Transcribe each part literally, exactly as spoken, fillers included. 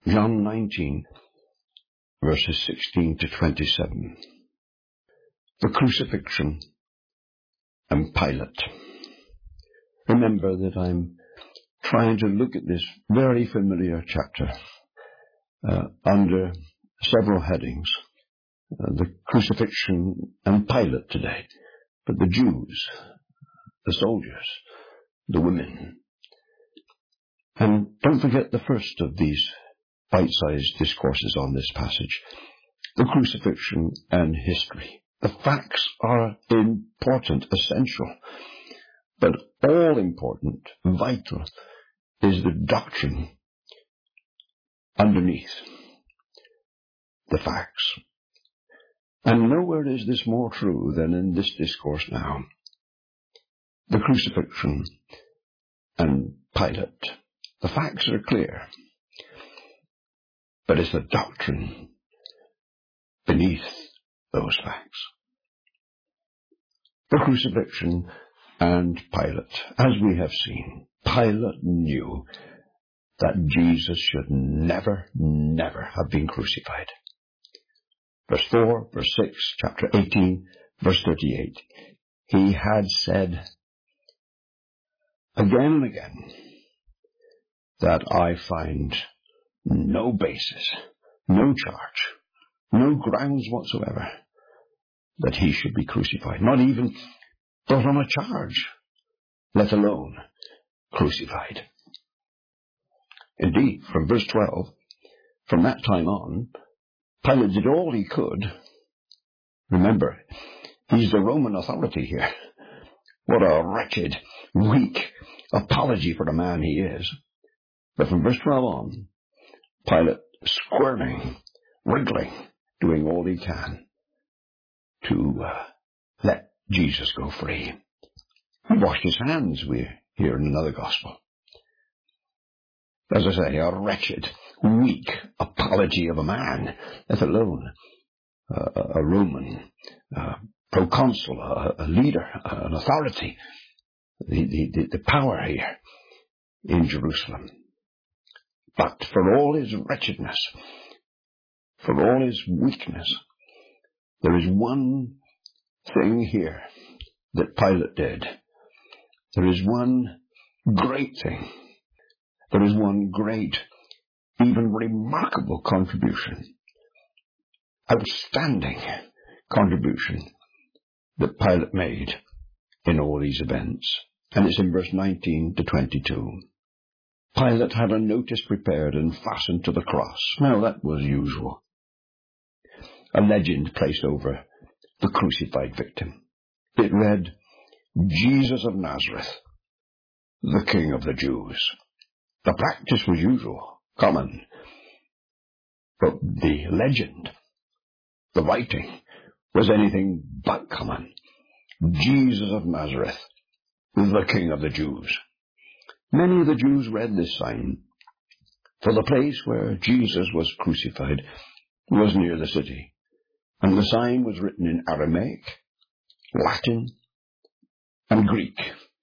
John nineteen, verses sixteen to twenty-seven. The crucifixion and Pilate. Remember that I'm trying to look at this very familiar chapter uh, under several headings. Uh, the crucifixion and Pilate today, but the Jews, the soldiers, the women. And don't forget the first of these bite-sized discourses on this passage, the crucifixion and history. The facts are important, essential, but all important, vital, is the doctrine underneath the facts. And nowhere is this more true than in this discourse now. The crucifixion and Pilate. The facts are clear, but it's the doctrine beneath those facts. The crucifixion and Pilate. As we have seen, Pilate knew that Jesus should never, never have been crucified. Verse four, verse six, chapter eighteen, verse thirty-eight. He had said again and again that I find no basis, no charge, no grounds whatsoever that he should be crucified, not even brought on a charge, let alone crucified. Indeed, from verse twelve, from that time on, Pilate did all he could. Remember, he's the Roman authority here. What a wretched, weak apology for the man he is. But from verse twelve on, Pilate squirming, wriggling, doing all he can to uh, let Jesus go free. He washed his hands, we hear in another gospel. As I say, a wretched, weak apology of a man, let alone uh, a Roman uh, proconsul, a, a leader, uh, an authority, the, the, the power here in Jerusalem. But for all his wretchedness, for all his weakness, there is one thing here that Pilate did. There is one great thing. There is one great, even remarkable contribution, outstanding contribution that Pilate made in all these events. And it's in verse nineteen to twenty-two. Pilate had a notice prepared and fastened to the cross. Now that was usual. A legend placed over the crucified victim. It read, Jesus of Nazareth, the King of the Jews. The practice was usual, common. But the legend, the writing, was anything but common. Jesus of Nazareth, the King of the Jews. Many of the Jews read this sign, for the place where Jesus was crucified was near the city, and the sign was written in Aramaic, Latin, and Greek,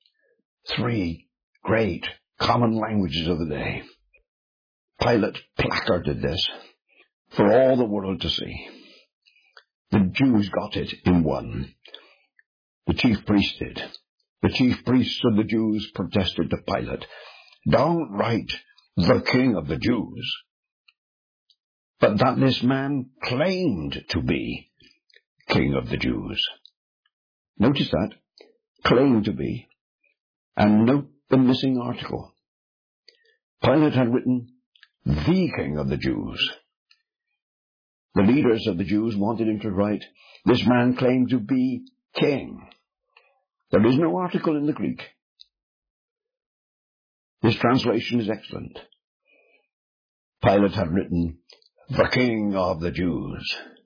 three great common languages of the day. Pilate placarded this for all the world to see. The Jews got it in one. The chief priest did. The chief priests of the Jews protested to Pilate, don't write the King of the Jews, but that this man claimed to be King of the Jews. Notice that, claimed to be, and note the missing article. Pilate had written, the King of the Jews. The leaders of the Jews wanted him to write, this man claimed to be king. There is no article in the Greek. This translation is excellent. Pilate had written, the King of the Jews.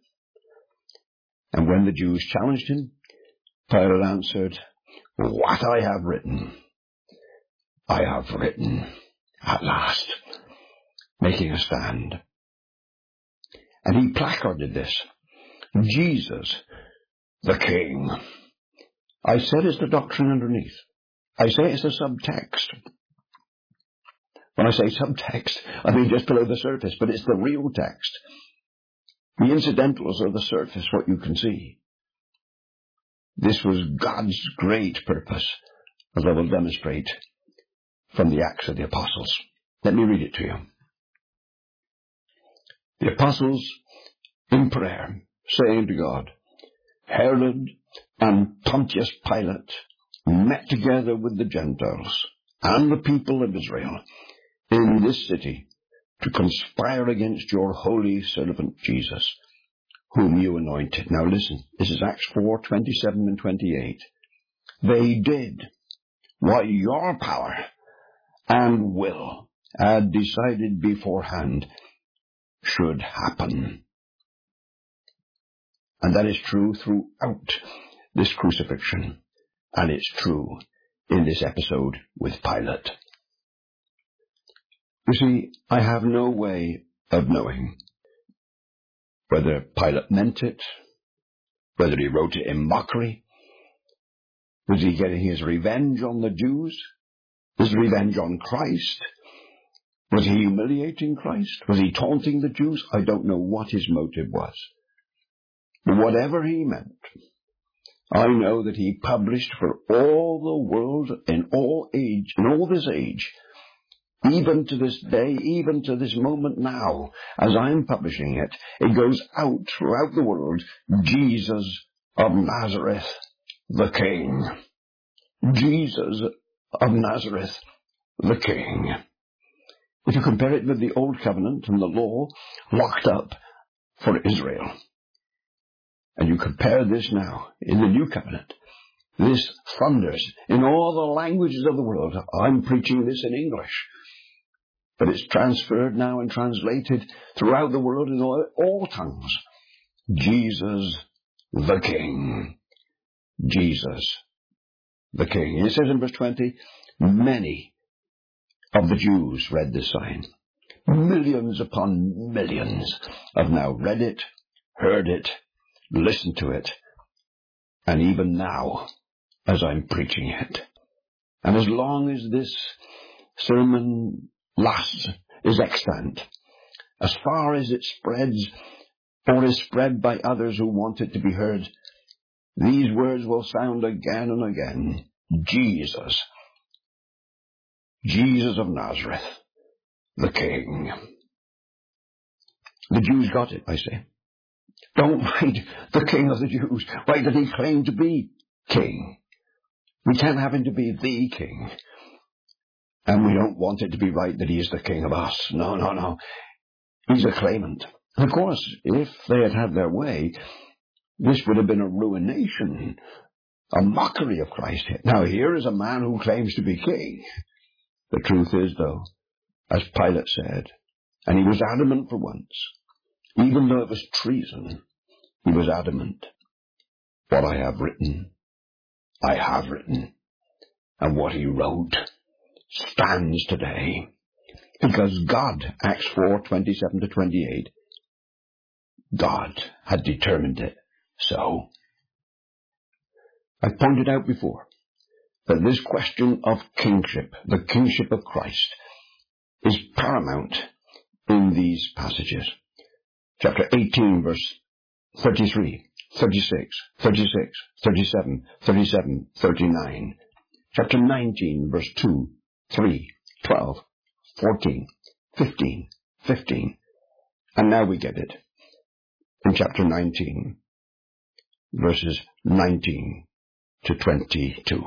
And when the Jews challenged him, Pilate answered, what I have written, I have written at last, making a stand. And he placarded this, Jesus, the King. I said it's the doctrine underneath. I say it's the subtext. When I say subtext, I mean just below the surface, but it's the real text. The incidentals are the surface, what you can see. This was God's great purpose, as I will demonstrate from the Acts of the Apostles. Let me read it to you. The apostles in prayer, saying to God, Herod and Pontius Pilate met together with the Gentiles and the people of Israel in this city to conspire against your holy servant Jesus, whom you anointed. Now listen, this is Acts four, twenty-seven and twenty-eight. They did what your power and will had decided beforehand should happen. And that is true throughout this crucifixion. And it's true in this episode with Pilate. You see, I have no way of knowing whether Pilate meant it, whether he wrote it in mockery. Was he getting his revenge on the Jews? His revenge on Christ? Was he humiliating Christ? Was he taunting the Jews? I don't know what his motive was. But whatever he meant, I know that he published for all the world in all age, in all this age, even to this day, even to this moment now, as I'm publishing it, it goes out throughout the world, Jesus of Nazareth, the King. Jesus of Nazareth, the King. If you compare it with the Old Covenant and the law locked up for Israel, and you compare this now in the New Covenant, this thunders in all the languages of the world. I'm preaching this in English, but it's transferred now and translated throughout the world in all, all tongues. Jesus the King. Jesus the King. And it says in verse twenty, many of the Jews read this sign. Millions upon millions have now read it, heard it, listened to it, and even now, as I'm preaching it. And as long as this sermon lasts, is extant, as far as it spreads, or is spread by others who want it to be heard, these words will sound again and again. Jesus. Jesus of Nazareth, the King. The Jews got it, I say. Don't write the King of the Jews. Write that he claimed to be King. We can't have him to be the King. And we don't want it to be right that he is the King of us. No, no, no. He's a claimant. And of course, if they had had their way, this would have been a ruination, a mockery of Christ. Now here is a man who claims to be King. The truth is, though, as Pilate said, and he was adamant for once, even though it was treason, he was adamant. What I have written, I have written. And what he wrote stands today. Because God, Acts four, twenty-seven to twenty-eight, God had determined it so. I pointed out before that this question of kingship, the kingship of Christ, is paramount in these passages. Chapter eighteen, verse thirty-three, thirty-six, thirty-six, thirty-seven, thirty-seven, thirty-nine. Chapter nineteen, verse two, three, twelve, fourteen, fifteen, fifteen. And now we get it in chapter nineteen, verses nineteen to twenty-two.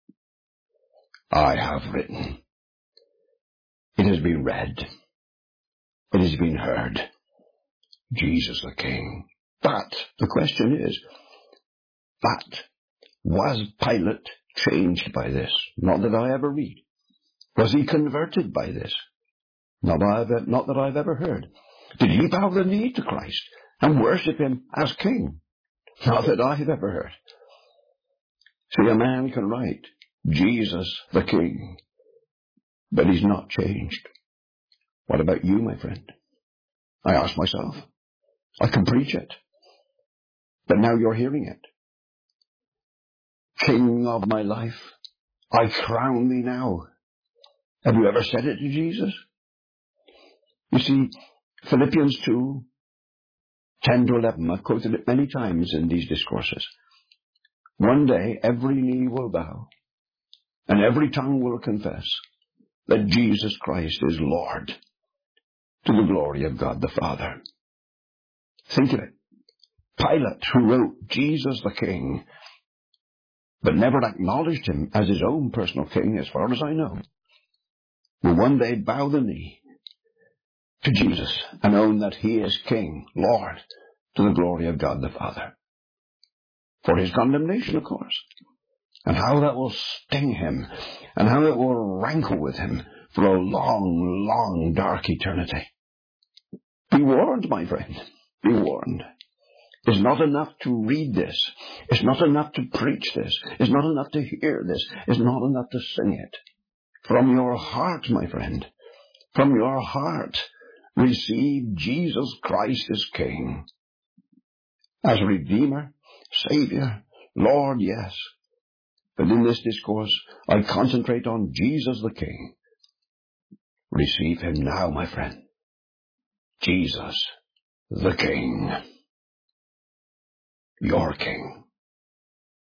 I have written. It has been read. It has been heard. Jesus the King. But the question is, but was Pilate changed by this? Not that I ever read. Was he converted by this? Not that I've, not that I've ever heard. Did he bow the knee to Christ and worship him as King? Not that I've ever heard. See, a man can write, Jesus the King, but he's not changed. What about you, my friend? I ask myself. I can preach it, but now you're hearing it. King of my life, I crown thee now. Have you ever said it to Jesus? You see, Philippians two, ten to eleven, I've quoted it many times in these discourses. One day every knee will bow and every tongue will confess that Jesus Christ is Lord, to the glory of God the Father. Think of it. Pilate, who wrote Jesus the King, but never acknowledged him as his own personal king, as far as I know, will one day bow the knee to Jesus and own that he is King, Lord, to the glory of God the Father. For his condemnation, of course. And how that will sting him, and how it will rankle with him for a long, long, dark eternity. Be warned, my friend. Be warned. It's not enough to read this. It's not enough to preach this. It's not enough to hear this. It's not enough to sing it. From your heart, my friend, from your heart, receive Jesus Christ as King. As Redeemer, Savior, Lord, yes. But in this discourse, I concentrate on Jesus the King. Receive him now, my friend. Jesus the King. Your King.